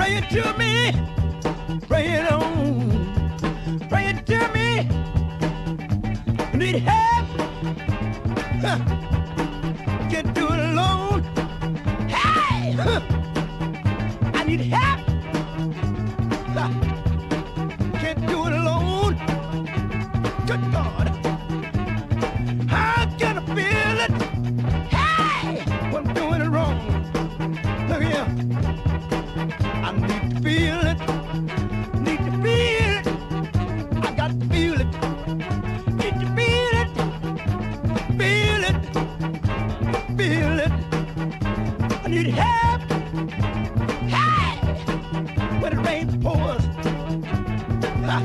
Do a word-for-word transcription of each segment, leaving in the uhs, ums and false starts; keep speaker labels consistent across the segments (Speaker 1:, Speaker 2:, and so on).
Speaker 1: Bring it to me. Bring it on. Bring it to me. I need help. Huh. Can't do it alone. Hey! Huh. I need help. Huh. Can't do it alone. Good God. How can I feel it? Hey! When I'm doing it wrong. Look here. I need to feel it. Need to feel it. I got to feel it. Need to feel it. Feel it. Feel it. I need help. Hey! When the rain pours. Ha.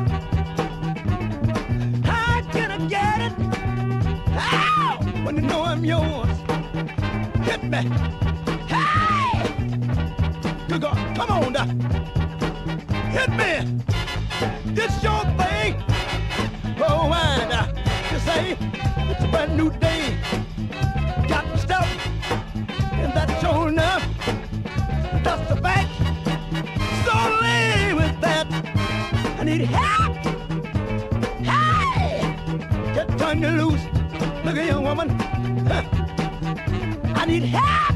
Speaker 1: How can I get it? How? When you know I'm yours. Hit me. Hey! Good God. Come on now. Hit me. It's your thing. Oh, why now? You say it's a brand new day. Got the stuff. And that's sure enough. That's the fact. So live with that. I need help. Hey! Just turn you loose. Look at you, woman. Huh. I need help.